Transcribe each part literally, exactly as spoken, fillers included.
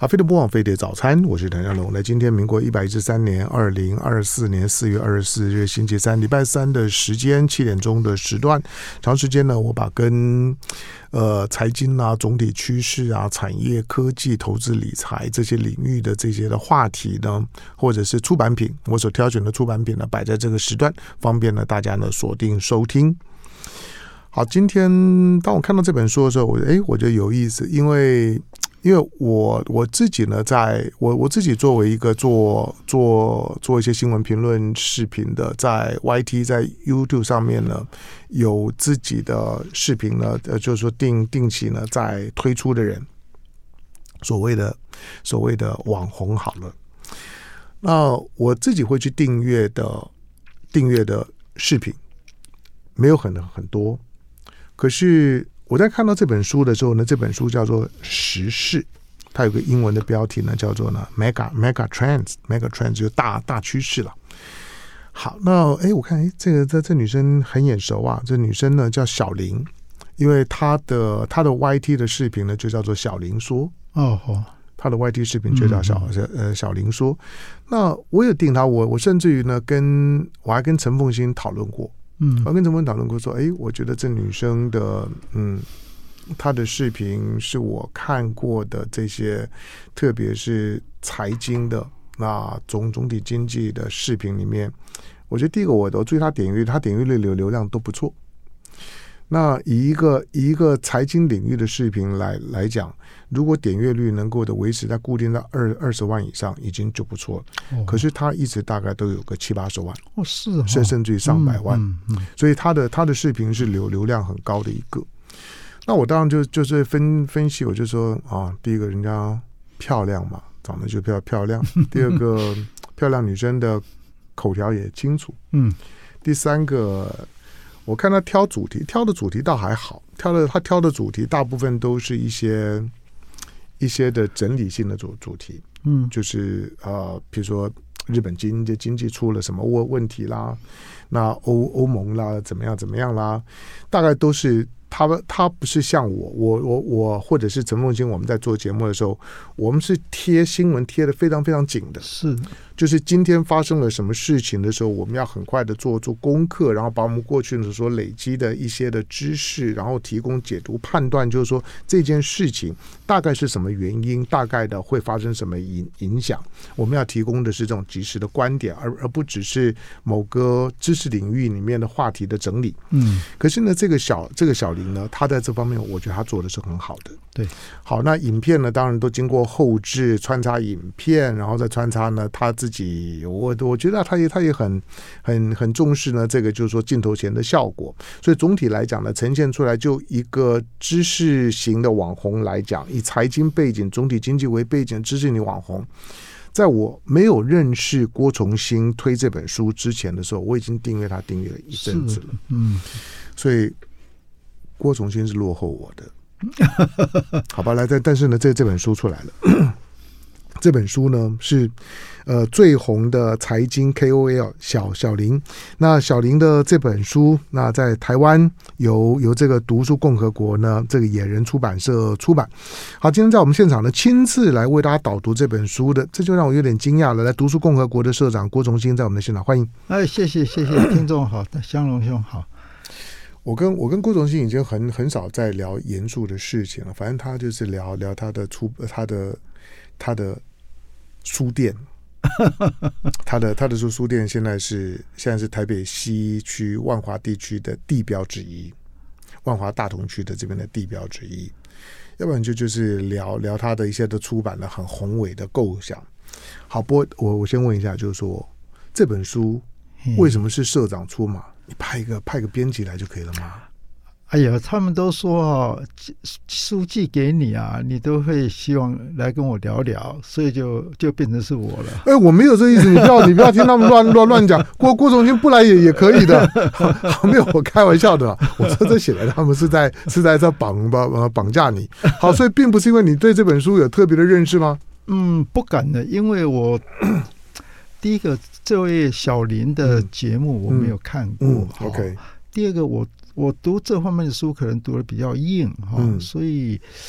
好，飞碟播放飞碟早餐，我是谭家龙。那今天民国一百一十三年二零二四年四月二十四日星期三，礼拜三的时间七点钟的时段，长时间呢，我把跟呃财经啊、总体趋势啊、产业、科技、投资、理财这些领域的这些的话题呢，或者是出版品，我所挑选的出版品呢，摆在这个时段，方便呢大家呢锁定收听。好，今天当我看到这本书的时候，我哎，我觉得有意思，因为。因为我我自己呢，在我我自己作为一个做做做一些新闻评论视频的，在 Y T 在 YouTube 上面呢，有自己的视频呢，呃，就是说定定期呢在推出的人，所谓的所谓的网红好了，那我自己会去订阅的订阅的视频没有很很多，可是。我在看到这本书的时候呢，这本书叫做《时事》，它有个英文的标题呢，叫做呢 Mega Mega Trends Mega Trends 就是大大趋势了。好，那哎，我看哎，这个这这女生很眼熟啊，这女生呢叫小林，因为她的她的 Y T 的视频呢就叫做小林说哦哦， 她的 Y T 视频就叫小、嗯、呃小林说。那我有订她，我我甚至于呢跟我还跟陈凤馨讨论过。嗯，我跟陈文讨论过说，哎，我觉得这女生的，嗯，她的视频是我看过的这些，特别是财经的那总总体经济的视频里面，我觉得第一个我都注意她点阅，她点阅率流流量都不错。那以一个以一个财经领域的视频来来讲，如果点阅率能够的维持在固定在二二十万以上，已经就不错了。哦、可是他一直大概都有个七八十万， 哦是哦， 甚甚至于上百万， 嗯嗯嗯、 所以他的他的视频是流流量很高的一个。那我当然就就是分分析，我就说啊，第一个人家漂亮嘛，长得就比较漂亮；第二个漂亮女生的口条也清楚，嗯；第三个。我看他挑主题，挑的主题倒还好，挑的他挑的主题大部分都是一些一些的整理性的主主题，嗯，就是呃，比如说日本经济经济出了什么问问题啦，那欧欧盟啦怎么样怎么样啦，大概都是他他不是像我我我我或者是陈凤馨，我们在做节目的时候，我们是贴新闻贴的非常非常紧的， 是。 就是今天发生了什么事情的时候，我们要很快的做做功课，然后把我们过去的所累积的一些的知识，然后提供解读判断，就是说这件事情大概是什么原因，大概的会发生什么影影响。我们要提供的是这种及时的观点，而而不只是某个知识领域里面的话题的整理。嗯，可是呢，这个小这个小林呢，他在这方面，我觉得他做的是很好的。 对， 好，那影片呢，当然都经过后制穿插影片，然后再穿插呢他自己，我我觉得他也他也很很很重视呢这个就是说镜头前的效果，所以总体来讲呢，呈现出来就一个知识型的网红来讲，以财经背景、总体经济为背景的知识型网红，在我没有认识郭崇新推这本书之前的时候，我已经订阅他订阅了一阵子了，嗯，所以郭崇新是落后我的。好吧，来，但但是呢，这这本书出来了。这本书呢是呃最红的财经 K O L 小小林。那小林的这本书，那在台湾由由这个读书共和国呢这个野人出版社出版。好，今天在我们现场呢亲自来为大家导读这本书的，这就让我有点惊讶了。来，读书共和国的社长郭崇新在我们的现场，欢迎。 哎，谢谢谢谢听众好，香龙兄好。 我跟我跟郭崇新已经很很少在聊严肃的事情了，反正他就是聊聊他的出他的他的书店，他的他的书书店现在是现在是台北西区万华地区的地标之一，万华大同区的这边的地标之一。要不然就就是聊聊他的一些的出版的很宏伟的构想。好，不过我我先问一下，就是说这本书为什么是社长出马？你派一个派个编辑来就可以了吗？ 哎呀，他们都说哦，书寄给你啊，你都会希望来跟我聊聊，所以就就变成是我了。 哎，我没有这意思，你不要你不要听他们乱乱乱讲。郭郭崇新不来也也可以的，好，没有，我开玩笑的。我说这写来他们是在是在这绑绑绑架你。好，所以并不是因为你对这本书有特别的认识吗？ 嗯，不敢的，因为我第一个这位小林的节目我没有看过。嗯嗯、 OK。 第二个我。我读这方面的书可能读的比较硬哈、嗯，所以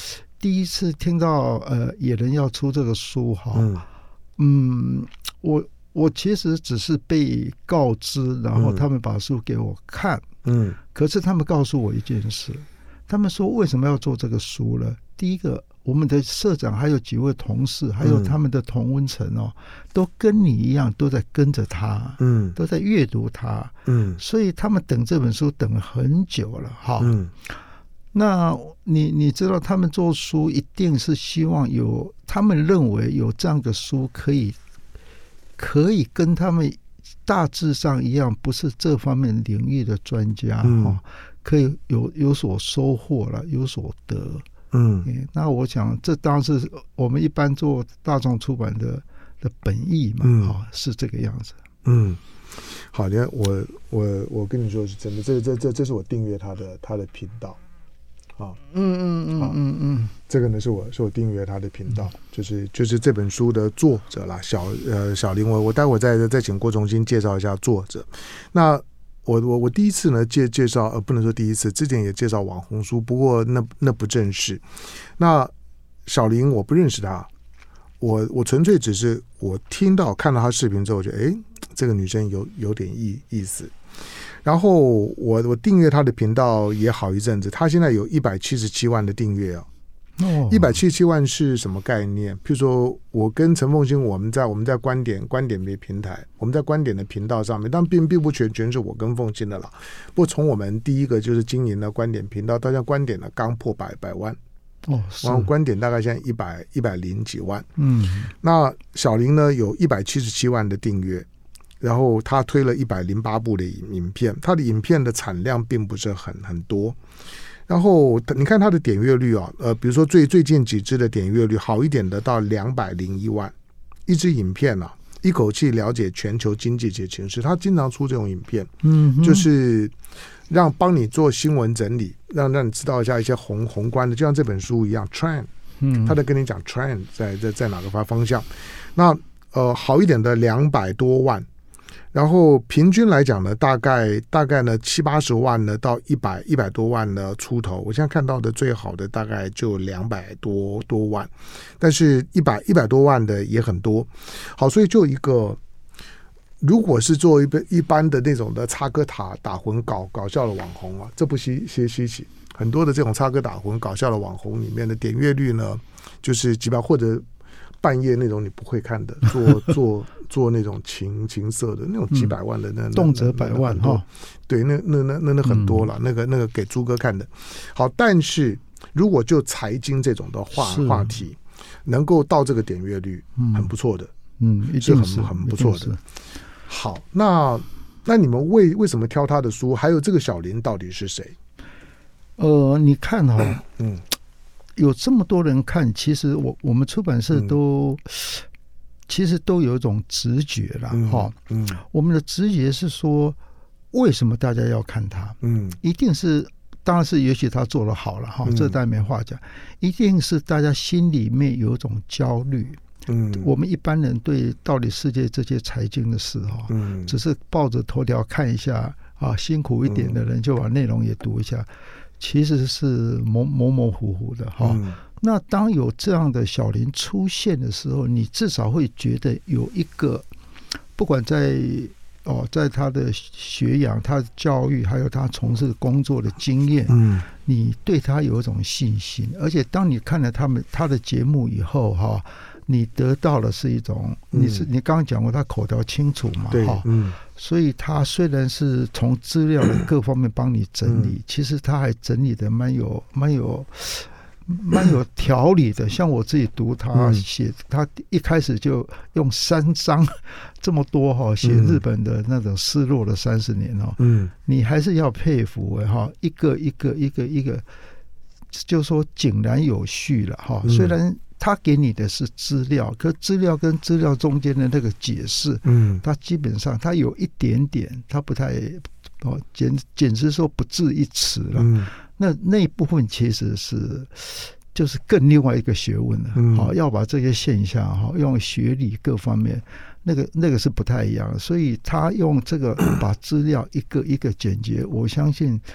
第一次听到呃野人要出这个书哈， 嗯嗯，我我其实只是被告知，然后他们把书给我看， 嗯， 可是他们告诉我一件事，他们说为什么要做这个书呢？第一个，我们的社长还有几位同事，还有他们的同温层哦，嗯、都跟你一样，都在跟着他，嗯，都在阅读他，嗯，所以他们等这本书等了很久了，哈，嗯，那你你知道，他们做书一定是希望有，他们认为有这样的书可以，可以跟他们大致上一样，不是这方面领域的专家，哈、嗯，可以有有所收获了，有所得。嗯，那我想这当然是我们一般做大众出版的的本意嘛，嗯、哦，是这个样子。 嗯，好的，我我我跟你说是真的，这这这这是我订阅他的他的频道，啊， 嗯嗯嗯嗯嗯， 这个呢是我是我订阅他的频道，嗯、就是就是这本书的作者啦，小呃小林，我我待会再再请郭重新介绍一下作者。那我我我第一次呢介介绍呃不能说第一次，之前也介绍网红书，不过那那不正式。那小林我不认识他，我我纯粹只是我听到看到他视频之后，我觉得哎这个女生有有点意意思。然后我我订阅他的频道也好一阵子，他现在有一百七十七万的订阅哦。一百七十七万是什么概念？譬如说我跟陈凤馨，我们在我们在观点观点的平台，我们在观点的频道上面，但并并不全全是我跟凤馨的啦。不过从我们第一个就是经营的观点频道，到现在观点呢刚破百百万哦，然后观点大概现在一百一百零几万。嗯，那小林呢有一百七十七万的订阅，然后他推了一百零八部的影片，他的影片的产量并不是很很多。然后你看它的点阅率啊，呃，比如说最最近几支的点阅率好一点的到两百零一万，一支影片啊，一口气了解全球经济及情势。他经常出这种影片，嗯，就是让帮你做新闻整理，让让你知道一下一些宏宏观的，就像这本书一样 ，trend， 嗯，他在跟你讲 trend 在在在哪个方向。那呃好一点的两百多万。然后平均来讲呢，大概大概呢七八十万呢到一百一百多万呢出头。我现在看到的最好的大概就两百多多万，但是一百一百多万的也很多。好，所以就一个，如果是做一一般的那种的插科打打诨搞搞笑的网红啊，这不稀稀稀奇。很多的这种插科打诨搞笑的网红里面的点阅率呢，就是几百或者。半夜那种你不会看的，做做做那种情情色的那种几百万的那、嗯、 动辄百万哈， 对，那那那那那很多了、嗯，那个那个给猪哥看的。好，但是如果就财经这种的话话题，能够到这个点阅率，很不错的， 嗯，一定是很很不错的。好，那那你们为为什么挑他的书？还有这个小林到底是谁？ 呃，你看哈、哦，嗯。有这么多人看，其实我我们出版社都、嗯、其实都有一种直觉啦，哈、嗯嗯，我们的直觉是说，为什么大家要看他？嗯，一定是，当然是也许他做得好了哈，这当然没话讲，一定是大家心里面有一种焦虑。嗯，我们一般人对到底世界这些财经的事哈，嗯，只是抱着头条看一下啊，辛苦一点的人就把内容也读一下。其实是模模模糊糊的哈、嗯。那当有这样的小林出现的时候，你至少会觉得有一个，不管在哦，在他的学养、他的教育，还有他从事工作的经验，嗯，你对他有一种信心。而且当你看了他们他的节目以后哈，你得到的是一种，你是你刚刚讲过，他口条清楚嘛， 对，嗯。 所以他虽然是从资料的各方面帮你整理，嗯、其实他还整理的蛮有蛮有蛮有条理的。像我自己读他写，他一开始就用三章这么多哈，写日本的那种失落的三十年哦，嗯，你还是要佩服哈，一个一个一个一个，就说井然有序了哈。虽然他给你的是资料，可资料跟资料中间的那个解释，嗯，他基本上他有一点点，他不太哦，简简直说不至一词了。嗯，那那一部分其实是就是更另外一个学问了。嗯，好，要把这些现象哈，用学理各方面，那个那个是不太一样的。所以他用这个把资料一个一个简洁，我相信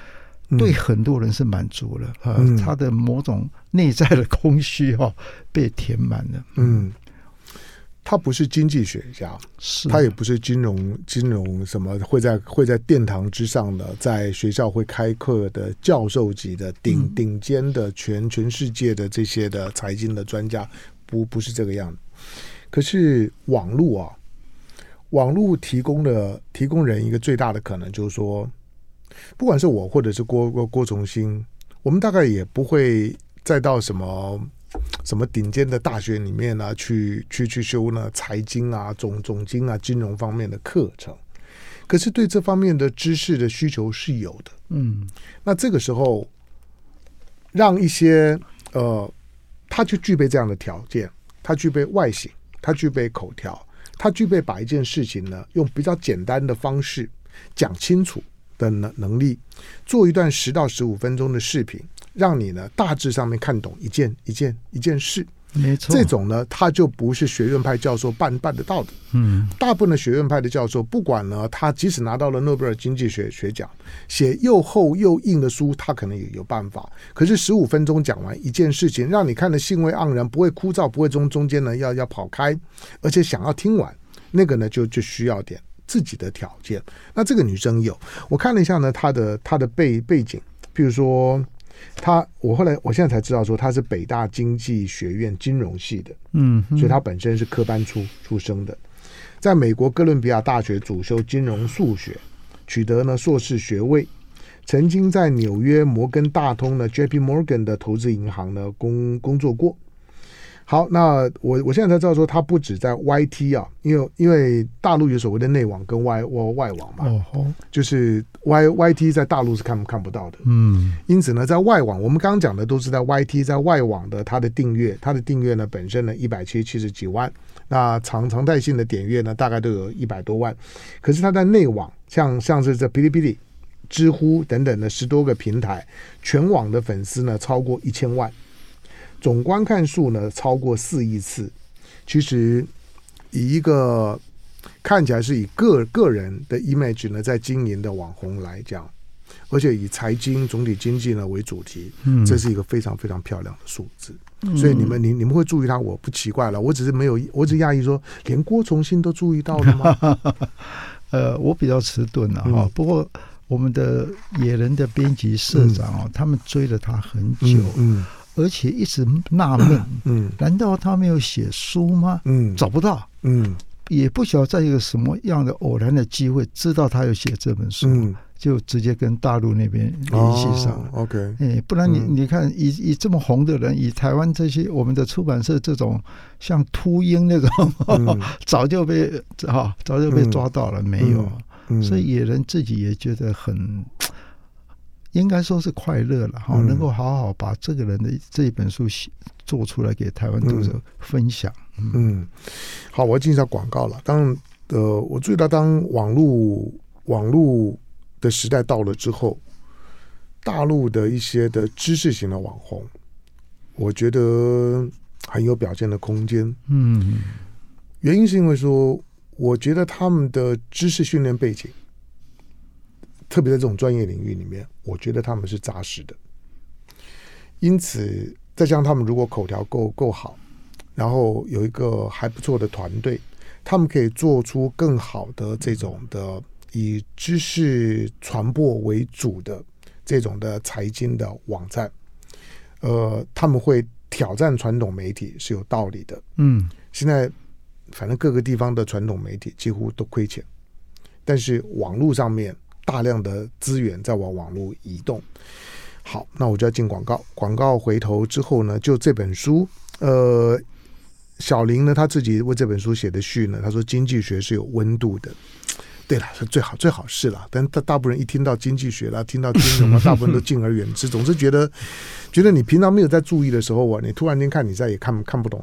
对很多人是满足了，呃，嗯、他的某种内在的空虚哈、哦、被填满了。 嗯，他不是经济学家， 是他也不是金融金融什么会在会在殿堂之上的，在学校会开课的教授级的顶、嗯、顶尖的全全世界的这些的财经的专家，不不是这个样子。可是网络啊，网络提供的提供人一个最大的可能就是说。不管是我或者是郭郭郭崇新，我们大概也不会再到什么什么顶尖的大学里面呢、啊，去去去修呢财经啊、总总经啊、金融方面的课程。可是对这方面的知识的需求是有的， 嗯， 那这个时候让一些呃，他就具备这样的条件，他具备外形，他具备口条，他具备把一件事情呢用比较简单的方式讲清楚。的能力，做一段十到十五分钟的视频，让你呢大致上面看懂一件一件一件事。 没错， 这种呢，他就不是学院派教授办办得到的。 嗯， 大部分的学院派的教授，不管呢，他即使拿到了诺贝尔经济学学奖，写又厚又硬的书，他可能也有办法。可是十五分钟讲完一件事情，让你看得兴味盎然，不会枯燥，不会中中间呢要要跑开，而且想要听完，那个呢就就需要点。自己的条件，那这个女生有，我看了一下呢，她的她的背背景，比如说她，我后来我现在才知道说她是北大经济学院金融系的， 嗯， 所以她本身是科班出出生的，在美国哥伦比亚大学主修金融数学，取得呢硕士学位，曾经在纽约摩根大通呢 J P Morgan 的投资银行呢工工作过。好，那我我现在才知道说，他不止在 Y T 啊，因为因为大陆有所谓的内网跟外外网嘛， 哦， 就是 Y Y T 在大陆是看看不到的， 嗯， 因此呢，在外网，我们刚刚讲的都是在 Y T 在外网的它的订阅，它的订阅呢本身呢一百七七十几万，那常常态性的点阅呢大概都有一百多万，可是它在内网，像像是这哔哩哔哩、知乎等等的十多个平台，全网的粉丝呢超过一千万。总观看数呢超过四亿次，其实以一个看起来是以个个人的 image 呢在经营的网红来讲，而且以财经总体经济呢为主题，嗯，这是一个非常非常漂亮的数字。嗯、所以你们你你们会注意它，我不奇怪了，我只是没有，我只讶异说，连郭崇新都注意到了吗？ 呃，我比较迟钝了哈，嗯、不过我们的野人的编辑社长哦，嗯、他们追了他很久。嗯。嗯而且一直纳闷，嗯，难道他没有写书吗？嗯，找不到，嗯，也不晓得在一个什么样的偶然的机会知道他有写这本书，嗯，就直接跟大陆那边联系上了。 哦、OK， 哎，不然你、嗯、你看，以以这么红的人，以台湾这些我们的出版社这种像秃鹰那种，嗯、早就被哈、哦、早就被抓到了，嗯、没有、嗯嗯，所以野人自己也觉得很。应该说是快乐了哈，能够好好把这个人的这一本书做出来给台湾读者分享。 嗯，嗯好，我要进一下广告了。当呃，我注意到当网络网络的时代到了之后，大陆的一些的知识型的网红，我觉得很有表现的空间。嗯，原因是因为说，我觉得他们的知识训练背景。特别在这种专业领域里面，我觉得他们是扎实的。因此，再加上他们如果口条够够好，然后有一个还不错的团队，他们可以做出更好的这种的以知识传播为主的这种的财经的网站。呃，他们会挑战传统媒体是有道理的。嗯，现在反正各个地方的传统媒体几乎都亏钱，但是网络上面。大量的资源在往网络移动。好，那我就要进广告。广告回头之后呢，就这本书，呃，小林呢他自己为这本书写的序呢，他说经济学是有温度的。对了，是最好最好是了，但大大部分人一听到经济学啦，听到金融啊，大部分都敬而远之，总是觉得觉得你平常没有在注意的时候啊，你突然间看你再也看看不懂啥。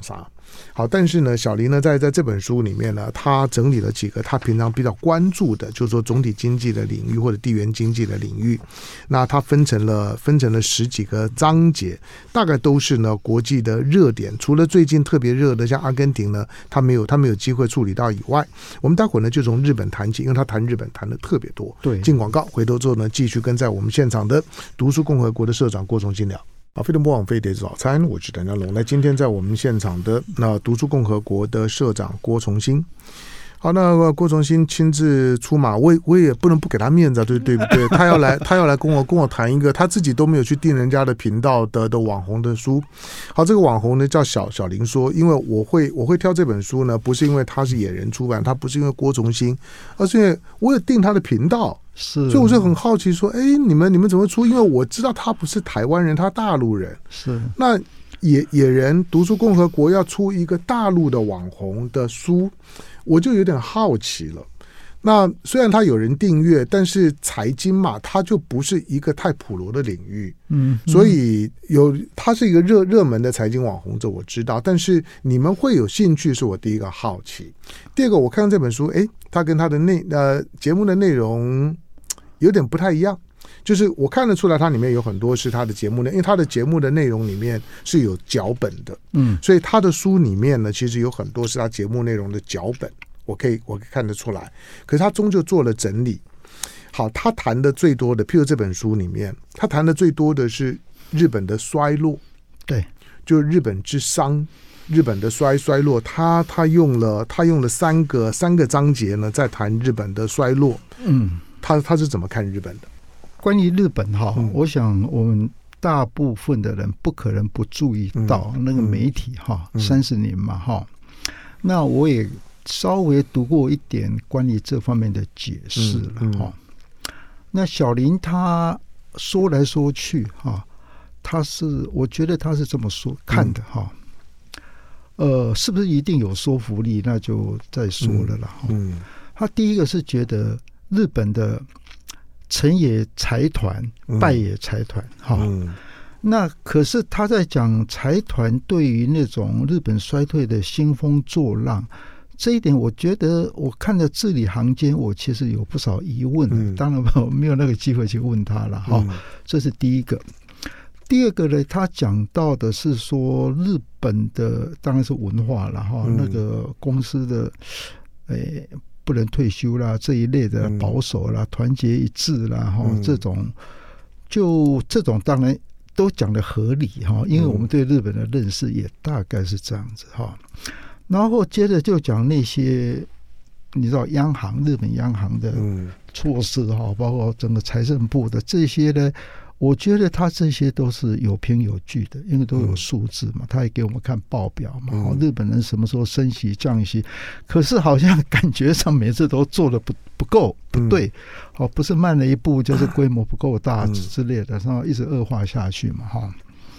好，但是呢，小林呢，在在这本书里面呢，他整理了几个他平常比较关注的，就是说总体经济的领域或者地缘经济的领域。那他分成了分成了十几个章节，大概都是呢国际的热点。除了最近特别热的，像阿根廷呢，他没有他没有机会处理到以外，我们待会儿呢就从日本谈起，因为他谈日本谈的特别多。 对， 进广告，回头之后呢，继续跟在我们现场的读书共和国的社长郭崇新聊。好，飞碟播网飞碟早餐，我是谭家龙。那今天在我们现场的那读书共和国的社长郭崇新。好，那郭崇新亲自出马，我我也不能不给他面子，对对不对？他要来，他要来跟我跟我谈一个他自己都没有去订人家的频道的的网红的书。好，这个网红呢叫小小林说，因为我会我会挑这本书呢，不是因为他是野人出版，他不是因为郭崇新，而是因为我有订他的频道。 是， 所以我就很好奇说，哎，你们你们怎么出？因为我知道他不是台湾人，他大陆人。 是， 那野野人读书共和国要出一个大陆的网红的书，我就有点好奇了。那虽然他有人订阅，但是财经嘛，它就不是一个太普罗的领域， 嗯， 所以有它是一个热热门的财经网红，这我知道。但是你们会有兴趣，是我第一个好奇。第二个，我看到这本书，哎，它跟它的内呃节目的内容有点不太一样，就是我看得出来，它里面有很多是它的节目内，因为它的节目的内容里面是有脚本的， 嗯， 所以它的书里面呢，其实有很多是它节目内容的脚本。我可以我可以看得出来，可是他终究做了整理。好，他谈的最多的，譬如这本书里面，他谈的最多的是日本的衰落， 对， 就日本之伤，日本的衰衰落。他他用了他用了三个三个章节呢，在谈日本的衰落。 嗯， 他他是怎么看日本的？ 关于日本哈，嗯、我想我们大部分的人不可能不注意到那个媒体哈，三十、嗯、年嘛哈，那我也稍微读过一点关于这方面的解释了哈、嗯嗯。那小林他说来说去哈，他是我觉得他是这么说看的哈。呃，是不是一定有说服力？那就再说了啦。嗯，嗯他第一个是觉得日本的成也财团，败也财团哈。嗯嗯那可是他在讲财团对于那种日本衰退的兴风作浪。这一点我觉得我看了字里行间我其实有不少疑问、嗯、当然我没有那个机会去问他了、嗯、这是第一个。第二个呢，他讲到的是说日本的当然是文化了、嗯、那个公司的、欸、不能退休啦这一类的保守啦、嗯、团结一致啦、嗯、这种就这种当然都讲得合理，因为我们对日本的认识也大概是这样子。然后接着就讲那些你知道央行日本央行的措施哈，包括整个财政部的这些呢，我觉得他这些都是有凭有据的，因为都有数字嘛，他也给我们看报表嘛。日本人什么时候升息降息，可是好像感觉上每次都做的不不够不对，哦，不是慢了一步，就是规模不够大之类的，然后一直恶化下去嘛哈。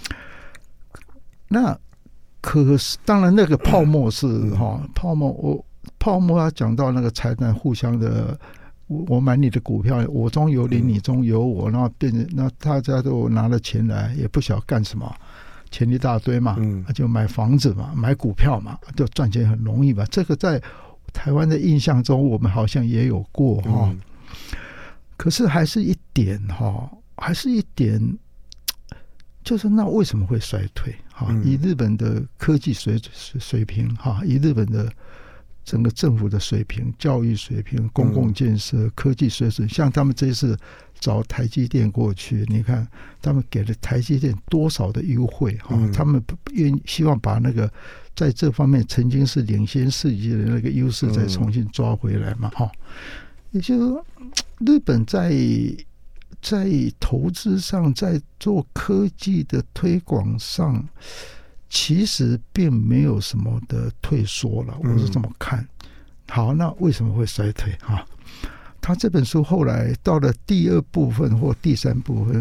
那可是当然那个泡沫是哈、嗯、泡沫，我泡沫要讲到那个财团互相的，我我买你的股票，我中有你，你中有我，然后变成那大家都拿了钱来，也不晓干什么，钱一大堆嘛，嗯，就买房子嘛，买股票嘛，就赚钱很容易嘛。这个在台湾的印象中，我们好像也有过哈、嗯，可是还是一点哈，还是一点。就是那为什么会衰退？哈，以日本的科技水水平，哈，以日本的整个政府的水平、教育水平、公共建设、科技水准，像他们这次找台积电过去，你看他们给了台积电多少的优惠？哈，他们愿希望把那个在这方面曾经是领先世界的那个优势再重新抓回来嘛？哈，也就是说，日本在。在投资上，在做科技的推广上，其实并没有什么的退缩了，我是这么看。好，那为什么会衰退啊？他这本书后来到了第二部分或第三部分，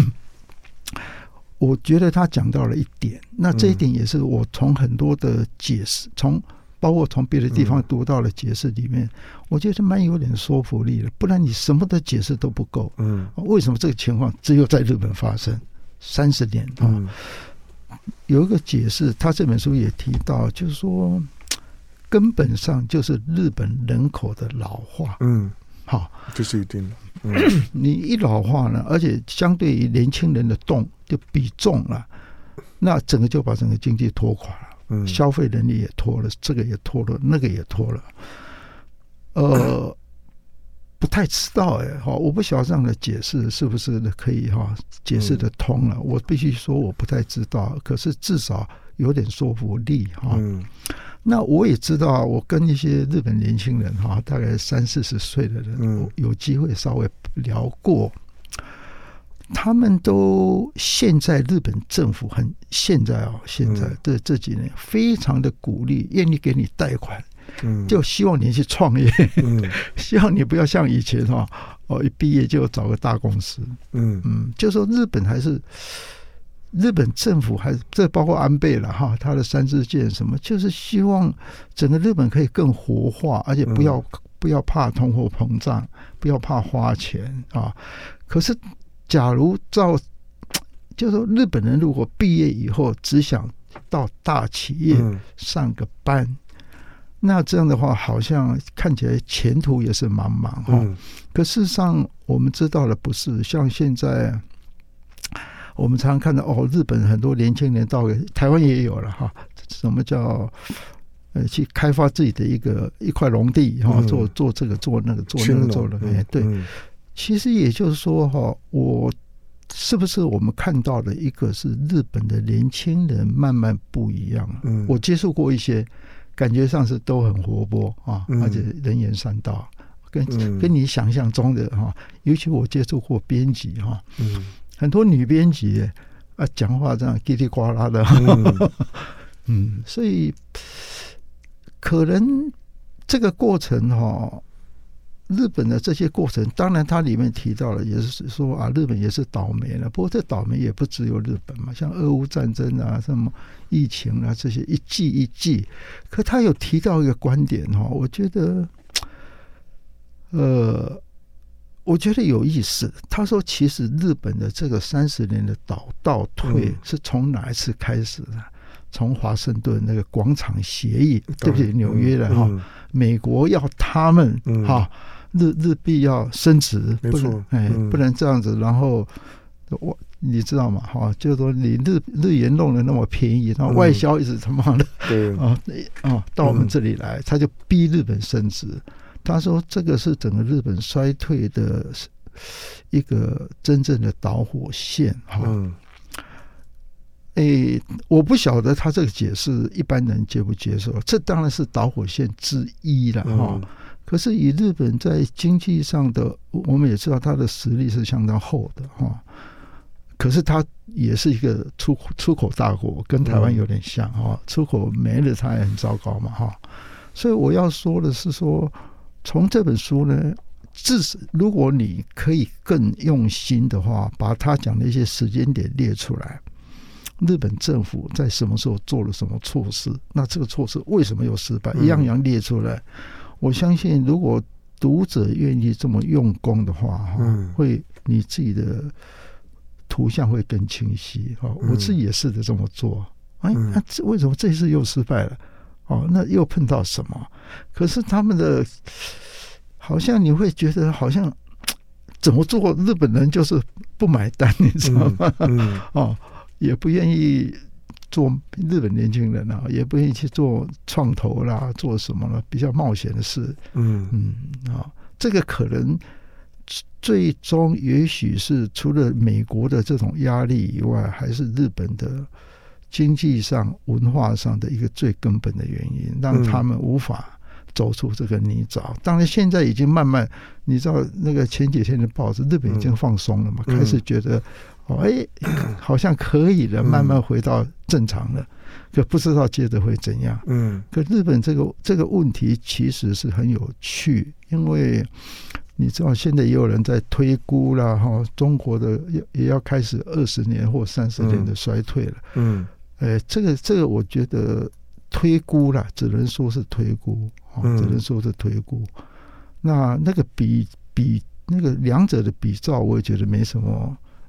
我觉得他讲到了一点，那这一点也是我从很多的解释，从包括从别的地方读到的解释里面，嗯、我觉得蛮有点说服力的。不然你什么的解释都不够。嗯，为什么这个情况只有在日本发生三十年啊？嗯、 有一个解释，他这本书也提到，就是说根本上就是日本人口的老化。 嗯， 好， 这是一定的。嗯， 你一老化呢，而且相对于年轻人的动就比重了，那整个就把整个经济拖垮了。嗯，消费能力也拖了，这个也拖了，那个也拖了。呃，不太知道哎，哈，我不晓得这样的解释是不是可以哈解释得通了。我必须说我不太知道，可是至少有点说服力哈。嗯，那我也知道，我跟一些日本年轻人哈，大概三四十岁的人，嗯，有机会稍微聊过。他们都现在日本政府很现在啊，现在这这几年非常的鼓励，愿意给你贷款，嗯，就希望你去创业，嗯，希望你不要像以前哈，哦，一毕业就找个大公司，嗯嗯，就说日本还是日本政府还这包括安倍了哈，他的三支箭什么，就是希望整个日本可以更活化，而且不要、嗯、不要怕通货膨胀，不要怕花钱啊，可是。假如照，就是说日本人如果毕业以后只想到大企业上个班，嗯、那这样的话好像看起来前途也是茫茫哈。嗯、可事实上我们知道的不是，像现在我们常常看到哦，日本很多年轻人到台湾也有了哈，什么叫呃去开发自己的一个一块农地哈，做做这个做那个做那个做那个，哎对。嗯，其实也就是说哈，我是不是我们看到的一个是日本的年轻人慢慢不一样？嗯，我接触过一些，感觉上是都很活泼啊，而且人言善道，跟、嗯、跟你想象中的哈，尤其我接触过编辑哈，嗯，很多女编辑啊，讲话这样叽里呱啦的，嗯, 嗯，所以可能这个过程哈。日本的这些过程，当然它里面提到了，也是说啊，日本也是倒霉了。不过这倒霉也不只有日本嘛，像俄乌战争啊、什么疫情啊这些一季一季。可他有提到一个观点哈，我觉得，呃，我觉得有意思。他说，其实日本的这个三十年的倒倒退是从哪一次开始的？从华盛顿那个广场协议，对不对？纽约的哈，嗯、美国要他们哈、嗯、日日币要升值， 没错， 哎，嗯、不能这样子。然后我你知道吗？哈，就是说你日日元弄得那么便宜，然后外销一直他妈的，对啊啊，到我们这里来，他就逼日本升值。他说这个是整个日本衰退的一个真正的导火线哈。嗯诶，我不晓得他这个解释一般人接不接受，这当然是导火线之一了哈。嗯、可是以日本在经济上的，我们也知道他的实力是相当厚的哈。可是他也是一个出出口大国，跟台湾有点像哈，出口没了他也很糟糕嘛哈。所以我要说的是说，从这本书呢，至少如果你可以更用心的话，把他讲的一些时间点列出来。日本政府在什么时候做了什么措施？那这个措施为什么又失败？一样样列出来。我相信，如果读者愿意这么用功的话，嗯、会你自己的图像会更清晰。嗯、我自己也试着这么做。哎，那、啊、为什么这次又失败了？哦，那又碰到什么？可是他们的好像你会觉得好像怎么做，日本人就是不买单，你知道吗？嗯嗯、哦。也不愿意做日本年轻人啊，也不愿意去做创投啦，做什么了比较冒险的事。嗯嗯啊，这个可能最终也许是除了美国的这种压力以外，还是日本的经济上、文化上的一个最根本的原因，让他们无法走出这个泥沼。当然，现在已经慢慢，你知道那个前几天的报纸，日本已经放松了嘛，嗯、开始觉得。哦，哎，好像可以了，慢慢回到正常了，可不知道接着会怎样。嗯，可日本这个这个问题其实是很有趣，因为你知道现在也有人在推估啦，哈，中国的也也要开始二十年或三十年的衰退了。嗯，哎，这个这个我觉得推估啦，只能说是推估，哦，只能说是推估。那那个比比那个两者的比照，我也觉得没什么。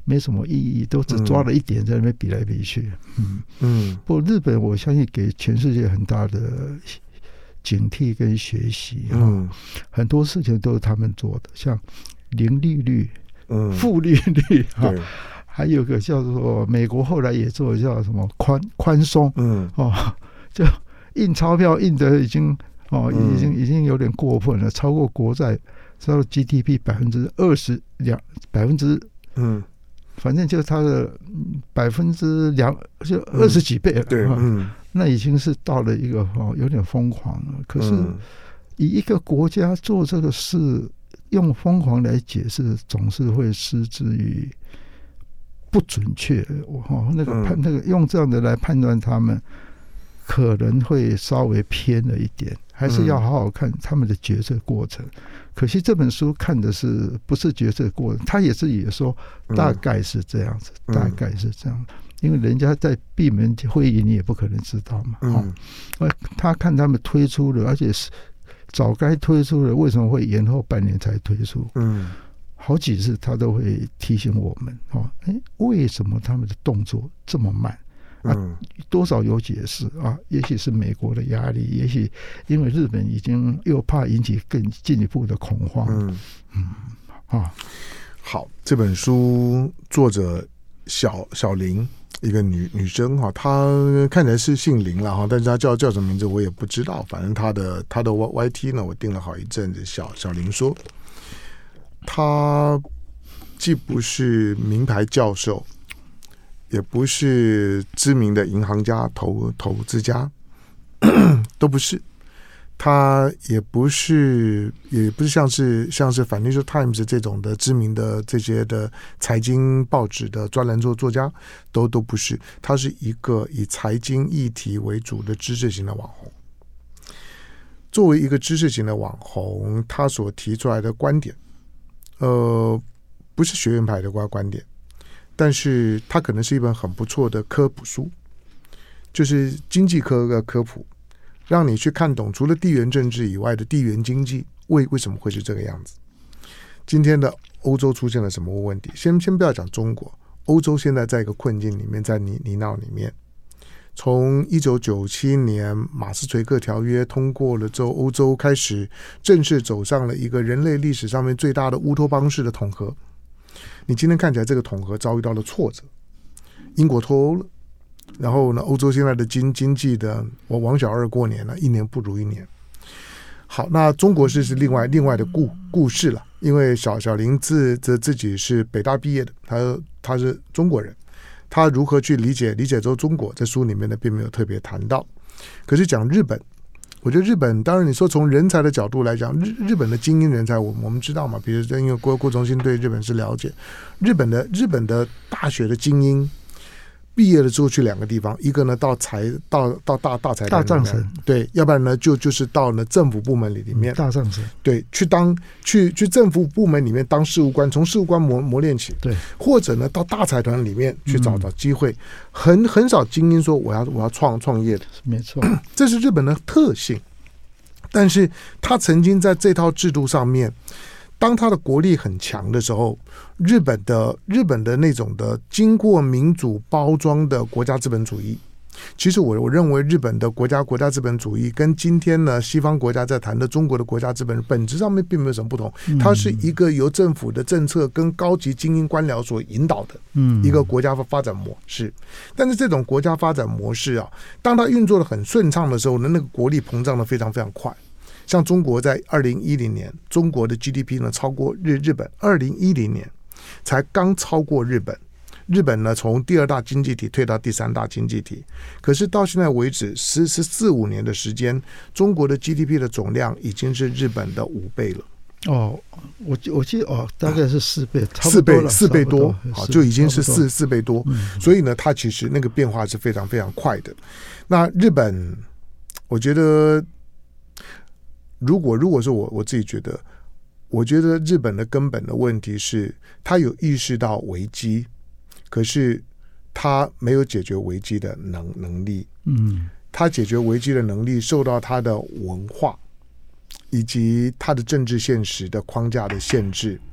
没什么意义，都只抓了一点在那边比来比去。嗯嗯。不过日本我相信给全世界很大的警惕跟学习。嗯。很多事情都是他们做的，像零利率、嗯、负利率哈。还有个叫做美国后来也做叫什么宽宽松，嗯哦，就印钞票印的已经哦已经已经有点过分了，超过国债，超过 G D P 百分之二十两百分之嗯，反正就是它的百分之两就二十几倍了，对，嗯，那已经是到了一个哦有点疯狂了。可是以一个国家做这个事，用疯狂来解释，总是会失之于不准确，我那个判那个用这样的来判断他们，可能会稍微偏了一点，还是要好好看他们的决策过程。可惜这本书看的是不是决策过程，他也是也说大概是这样子，大概是这样，因为人家在闭门会议你也不可能知道嘛。哦，他看他们推出了，而且是早该推出了，为什么会延后半年才推出？嗯。好几次他都会提醒我们哦，哎，为什么他们的动作这么慢啊？嗯、多少有解释啊，也许是美国的压力，也许因为日本已经又怕引起更进一步的恐慌。嗯嗯啊，好，这本书作者小小林，一个女女生哈，她看起来是姓林了哈，但是她叫叫什么名字我也不知道，反正她的她的 Y T 呢，我订了好一阵子。小小林说，他既不是名牌教授，也不是知名的银行家、投投资家，都不是。他也不是，也不是像是像是 Financial Times 这种的知名的这些的财经报纸的专栏作作家，都都不是。他是一个以财经议题为主的知识型的网红。作为一个知识型的网红，他所提出来的观点。呃，不是学院派的观点，但是它可能是一本很不错的科普书，就是经济科的科普，让你去看懂除了地缘政治以外的地缘经济为为什么会是这个样子。今天的欧洲出现了什么问题？先先不要讲中国，欧洲现在在一个困境里面，在泥泥淖里面。从一九九七年马斯垂克条约通过了之后，欧洲开始正式走上了一个人类历史上面最大的乌托邦式的统合。你今天看起来这个统合遭遇到了挫折，英国脱欧了，然后呢，欧洲现在的经经济的我王小二过年了，一年不如一年。好，那中国是是另外另外的故故事了，因为小小林自自自己是北大毕业的，他他是中国人。他如何去理解理解周中国，在书里面呢并没有特别谈到。可是讲日本，我觉得日本，当然你说从人才的角度来讲，日日本的精英人才，我我们知道嘛，比如说因为郭郭崇新对日本是了解，日本的日本的大学的精英毕业了之后去两个地方，一个呢到财到到大大财大藏省， 对，要不然呢就就是到呢政府部门里里面大藏省， 对，去当去去政府部门里面当事务官，从事务官磨磨练起， 对， 或者呢到大财团里面去找找机会，嗯、很很少精英说我要我要创创业的， 没错， 这是日本的特性，但是他曾经在这套制度上面。当他的国力很强的时候，日本的日本的那种的经过民主包装的国家资本主义，其实我我认为日本的国家国家资本主义跟今天呢西方国家在谈的中国的国家资本本质上面并没有什么不同，它是一个由政府的政策跟高级精英官僚所引导的一个国家发展模式。但是这种国家发展模式啊，当它运作的很顺畅的时候呢，那个国力膨胀的非常非常快。像中国在二零一零年，中国的 G D P 呢超过日日本，二零一零年才刚超过日本。日本呢从第二大经济体退到第三大经济体，可是到现在为止，十十四五年的时间，中国的 G D P 的总量已经是日本的五倍了。 哦，我我记得哦，大概是四倍，差四不多了， 倍四倍多，好，就已经是四四倍多。 嗯、 所以呢，它其实那个变化是非常非常快的。那日本，我觉得。如果如果是我我自己觉得，我觉得日本的根本的问题是，他有意识到危机，可是他没有解决危机的能能力。 嗯， 他解决危机的能力受到他的文化以及他的政治现实的框架的限制，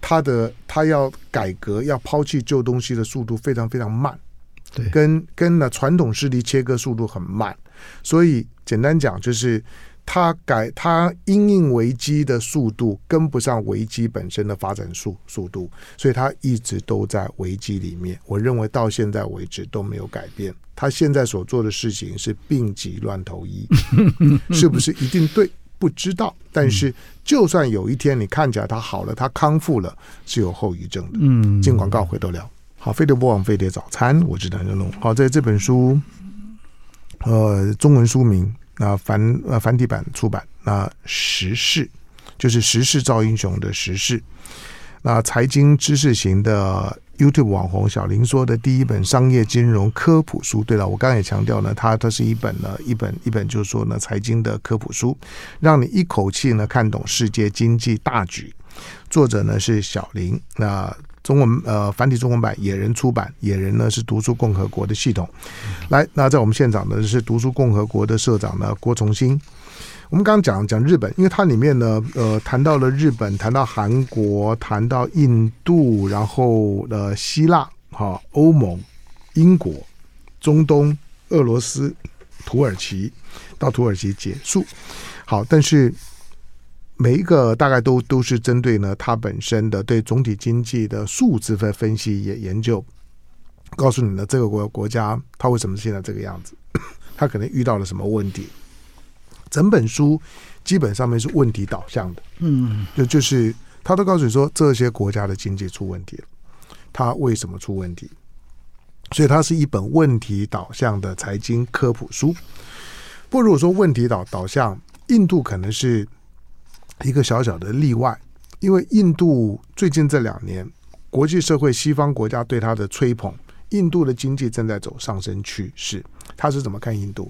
它的它要改革要抛弃旧东西的速度非常非常慢， 对， 跟跟呢传统势力切割速度很慢，所以简单讲就是它改它因应危机的速度跟不上危机本身的发展速速度，所以它一直都在危机里面。我认为到现在为止都没有改变。他现在所做的事情是病急乱投医，是不是一定对？不知道，但是就算有一天你看起来他好了，他康复了，是有后遗症的。嗯，进广告回头聊。好，飞碟播网飞碟早餐，我是谭正龙。好，在这本书，呃，中文书名那繁呃繁体版出版，那时事就是时势造英雄的时事。那财经知识型的 YouTube 网红小林说的第一本商业金融科普书，对了，我刚才也强调呢，它它是一本呢一本一本就是说呢财经的科普书，让你一口气呢看懂世界经济大局。作者呢是小林，那中文呃繁体中文版野人出版，野人呢是读书共和国的系统。来，那在我们现场呢是读书共和国的社长呢郭崇新。我们刚刚讲讲日本，因为它里面呢，呃，谈到了日本，谈到韩国，谈到印度，然后呃，希腊、哈、欧盟、英国、中东、俄罗斯、土耳其，到土耳其结束。好，但是每一个大概都都是针对呢它本身的对总体经济的数字的分析也研究，告诉你呢这个国国家它为什么是现在这个样子，它可能遇到了什么问题。整本书基本上面是问题导向的，嗯，就就是他都告诉你说这些国家的经济出问题了，它为什么出问题？所以它是一本问题导向的财经科普书。不过如果说问题导导向，印度可能是一个小小的例外，因为印度最近这两年，国际社会西方国家对它的吹捧，印度的经济正在走上升趋势。他是怎么看印度？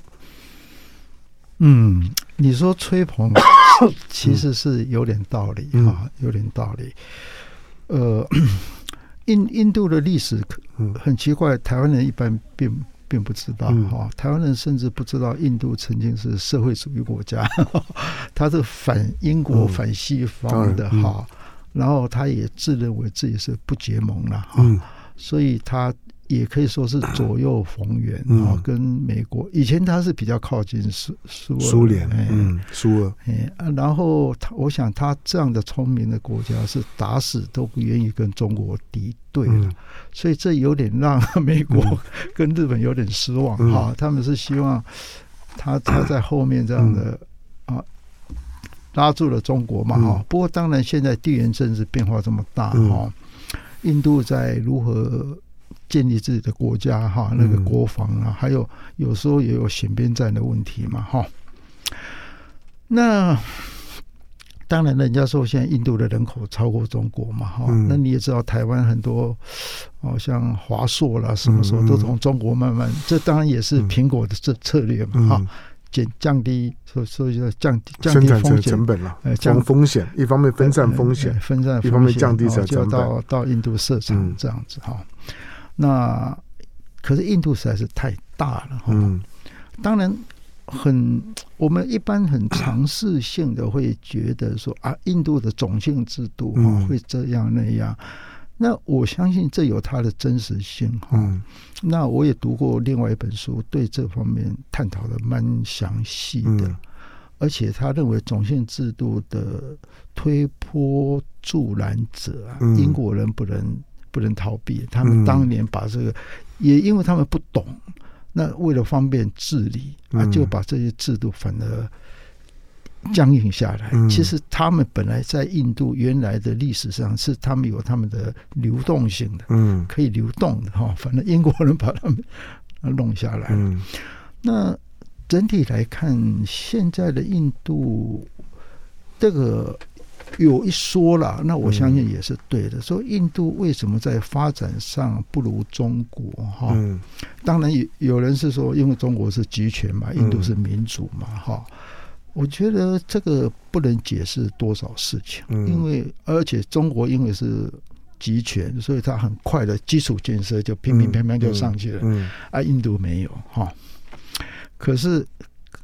嗯，你说吹捧其实是有点道理、嗯啊、有点道理。呃，印印度的历史很奇怪，台湾人一般并并不知道、嗯啊、台湾人甚至不知道印度曾经是社会主义国家，他是反英国、嗯、反西方的哈、嗯，然后他也自认为自己是不结盟了哈、嗯，所以他也可以说是左右逢源啊、嗯，跟美国以前他是比较靠近苏苏苏联，嗯，苏俄， 哎，然后他，我想他这样的聪明的国家是打死都不愿意跟中国敌对了、嗯，所以这有点让美国跟日本有点失望哈、嗯，他们是希望他他在后面这样的、嗯、啊拉住了中国嘛哈、嗯，不过当然现在地缘政治变化这么大哈、嗯，印度在如何建立自己的国家哈，那个国防啊、嗯，还有有时候也有选边站的问题嘛哈。那当然，人家说现在印度的人口超过中国嘛哈、嗯。那你也知道，台湾很多哦，像华硕啦，什么时候都从中国慢慢，嗯、这当然也是苹果的策策略嘛哈。嗯减降低，所所以叫降低降低风险成本了，降风险，一方面分散风险， 分散风险， 一方面降低成本， 就到到印度市场这样子哈、嗯。那可是印度实在是太大了哈、嗯。当然很，我们一般很常识性的会觉得说啊，印度的种姓制度哈会这样那样。那我相信这有它的真实性哈、嗯。那我也读过另外一本书，对这方面探讨的蛮详细的、嗯，而且他认为种姓制度的推波助澜者啊，嗯、英国人不能不能逃避，他们当年把这个、嗯、也因为他们不懂，那为了方便治理啊，就把这些制度反而僵硬下来、嗯。其实他们本来在印度原来的历史上是他们有他们的流动性的，嗯，可以流动的哈。反正英国人把他们弄下来了、嗯。那整体来看，现在的印度这个有一说啦，那我相信也是对的。嗯、说印度为什么在发展上不如中国哈、嗯？当然有有人是说，因为中国是集权嘛，印度是民主嘛哈。我觉得这个不能解释多少事情，嗯、因为而且中国因为是集权，所以它很快的基础建设就乒乒乓乓就上去了，嗯嗯、啊，印度没有哈。可是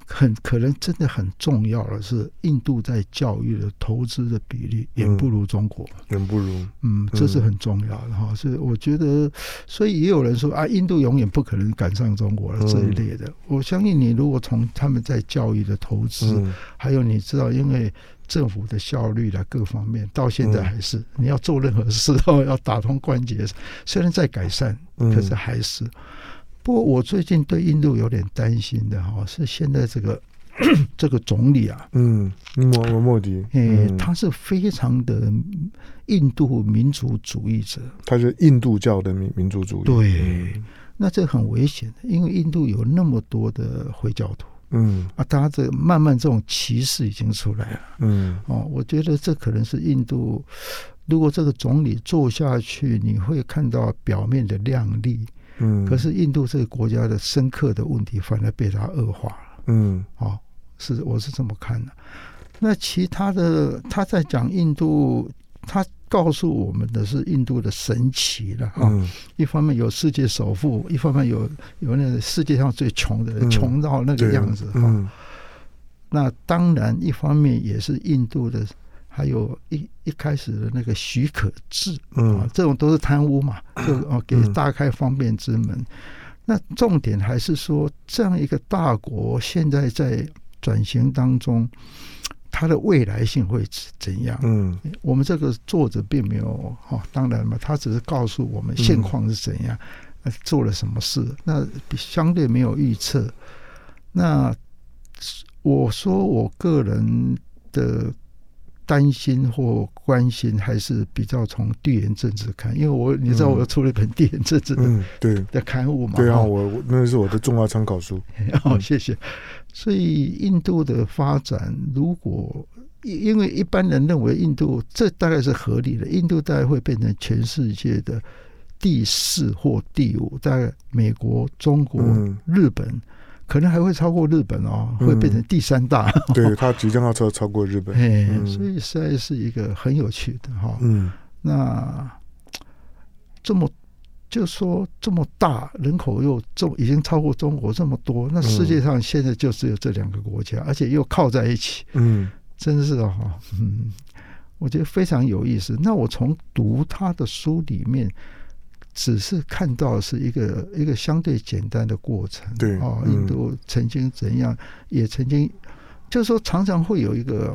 很可能真的很重要的是，印度在教育的投资的比例远不如中国， 远、嗯、不如， 嗯，这是很重要的哈。所以我觉得，所以也有人说啊，印度永远不可能赶上中国了这一类的。嗯、我相信你如果从他们在教育的投资，嗯、还有你知道，因为政府的效率啦各方面，到现在还是、嗯、你要做任何事哦，要打通关节，虽然在改善，可是还是。嗯不过我最近对印度有点担心的哈，是现在这个这个总理啊， 嗯，莫莫迪， 哎，他是非常的印度民族主义者， 他是印度教的民民族主义， 对，嗯、那这很危险的，因为印度有那么多的回教徒，嗯啊，大家这慢慢这种歧视已经出来了，嗯哦，我觉得这可能是印度，如果这个总理做下去，你会看到表面的亮丽。嗯，可是印度这个国家的深刻的问题反而被他恶化了。嗯，哦，是我是这么看的。那其他的他在讲印度，他告诉我们的是印度的神奇了哈、嗯。一方面有世界首富，一方面有有那个世界上最穷的人，嗯、穷到那个样子哈、嗯。那当然，一方面也是印度的。还有一一开始的那个许可制，嗯、啊，这种都是贪污嘛，就啊给大开方便之门。嗯、那重点还是说，这样一个大国现在在转型当中，它的未来性会怎样？嗯，我们这个作者并没有哈，当然嘛，他只是告诉我们现况是怎样，嗯、做了什么事，那相对没有预测。那我说我个人的担心或关心还是比较从地缘政治看，因为我你知道我出了一本地缘政治的、嗯、对的刊物嘛， 对啊，我那是我的重要参考书。 哦，谢谢。所以印度的发展，如果因为一般人认为印度这大概是合理的，印度大概会变成全世界的第四或第五，大概美国、中国、嗯、日本。可能还会超过日本哦，会变成第三大。 嗯、对，它即将要超超过日本， 嗯、所以实在是一个很有趣的哈。嗯，那这么就说这么大人口又这已经超过中国这么多，那世界上现在就只有这两个国家，嗯、而且又靠在一起，嗯，真是哦，嗯，我觉得非常有意思。那我从读他的书里面。只是看到是一个一个相对简单的过程， 对哦，印度曾经怎样，嗯、也曾经，就是说常常会有一个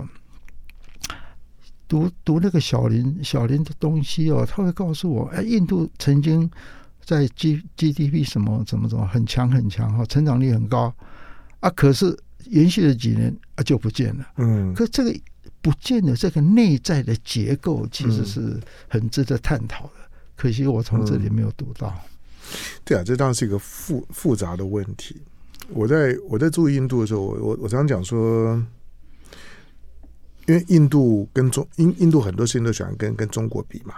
读读那个小林小林的东西哦，他会告诉我，哎，印度曾经在 G G D P 什么怎么怎么很强很强哈，成长率很高啊，可是延续了几年啊就不见了，嗯，可这个不见的这个内在的结构其实是很值得探讨的。可惜我从这里没有读到、 嗯。对啊，这当然是一个复复杂的问题。我在我在住印度的时候，我我我常常讲说，因为印度跟中印印度很多事情都喜欢跟跟中国比嘛。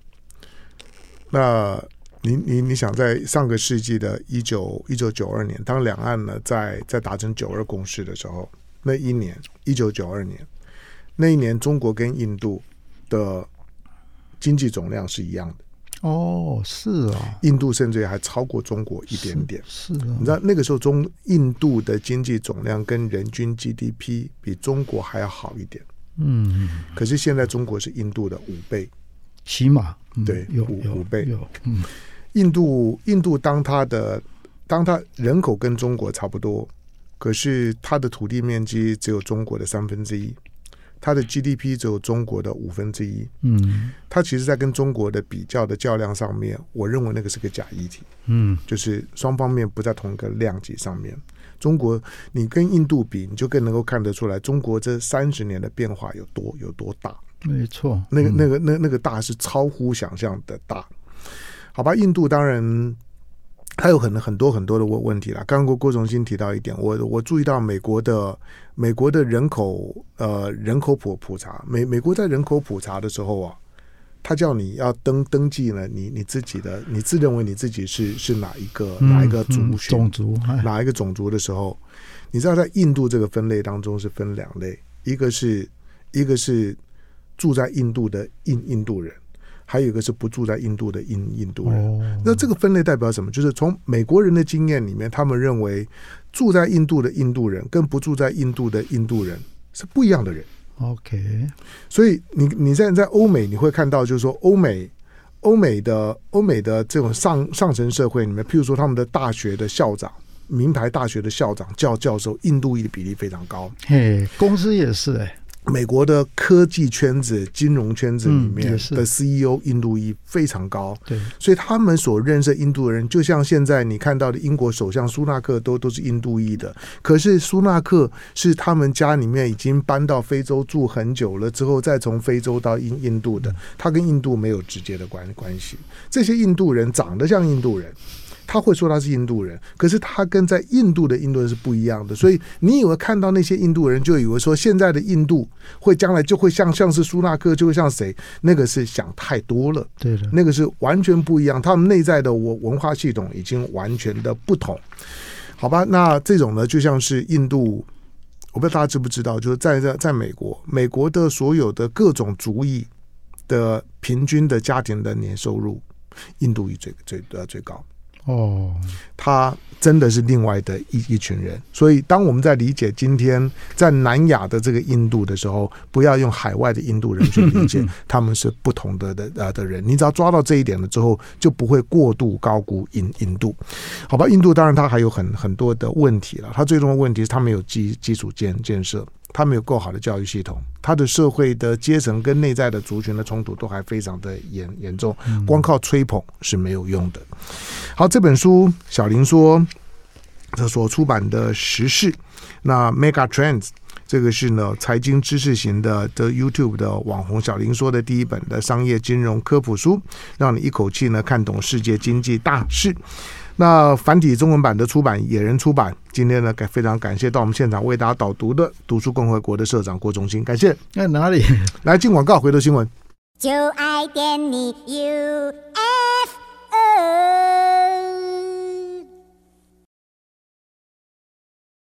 那你你你想在上个世纪的一九一九九二年，当两岸呢在在达成九二共识的时候，那一年一九九二年，那一年中国跟印度的经济总量是一样的。 哦，是啊， 印度甚至还超过中国一点点。 是, 是啊， 你知道那个时候中印度的经济总量跟人均 G D P 比中国还要好一点。嗯，可是现在中国是印度的五倍， 起码、 嗯、对， 有五五倍。 有，嗯， 印度印度当它的当它人口跟中国差不多，可是它的土地面积只有中国的三分之一。它的 G D P 只有中国的五分之一，嗯，它其实在跟中国的比较的较量上面，我认为那个是个假议题，嗯，就是双方面不在同一个量级上面。中国你跟印度比，你就更能够看得出来，中国这三十年的变化有多有多大， 没错， 那个那个那那个大是超乎想象的大，好吧？印度当然。还有很很多很多的问问题啦。刚刚郭崇新提到一点，我我注意到美国的美国的人口呃人口普普查，美美国在人口普查的时候啊，他叫你要登登记呢，你你自己的你自认为你自己是是哪一个、嗯、哪一个族群、嗯、 种族哪一个种族的时候，你知道在印度这个分类当中是分两类，一个是一个是住在印度的印印度人。 还有一个是不住在印度的印印度人。哦、那这个分类代表什么？就是从美国人的经验里面，他们认为住在印度的印度人跟不住在印度的印度人是不一样的人。 OK， 所以你你在在欧美你会看到，就是说欧美欧美的欧美的这种上上层社会里面，譬如说他们的大学的校长。名牌大学的校长、教教授，印度裔的比例非常高。 嘿，公司也是哎、欸。 美国的科技圈子、金融圈子里面的 C E O 印度裔非常高， 对， 所以他们所认识的印度人，就像现在你看到的英国首相苏纳克都都是印度裔的。可是苏纳克是他们家里面已经搬到非洲住很久了之后，再从非洲到印印度的，他跟印度没有直接的关关系。这些印度人长得像印度人。他会说他是印度人，可是他跟在印度的印度人是不一样的，所以你以为看到那些印度人就以为说现在的印度会将来就会像像是苏纳克，就会像谁？那个是想太多了， 对的， 那个是完全不一样，他们内在的文化系统已经完全的不同。好吧，那这种呢，就像是印度，我不知道大家知不知道，就是在在在美国，美国的所有的各种族裔的平均的家庭的年收入，印度裔最最呃最高。 哦， 他真的是另外的一一群人，所以当我们在理解今天在南亚的这个印度的时候，不要用海外的印度人去理解，他们是不同的的呃的人。你只要抓到这一点了之后，就不会过度高估印印度。好吧，印度当然它还有很很多的问题了，它最终的问题是它没有基基础建建设。他没有够好的教育系统，他的社会的阶层跟内在的族群的冲突都还非常的严严重，光靠吹捧是没有用的。好，这本书小林说他所出版的时事，那 Mega Trends 这个是呢财经知识型的的 YouTube 的网红小林说的第一本的商业金融科普书，让你一口气呢看懂世界经济大事。那繁体中文版的出版野人出版，今天呢非常感谢到我们现场为大家导读的读书共和国的社长郭忠兴，感谢。 在哪里？ 来进广告，回头新闻。 就爱点你 U F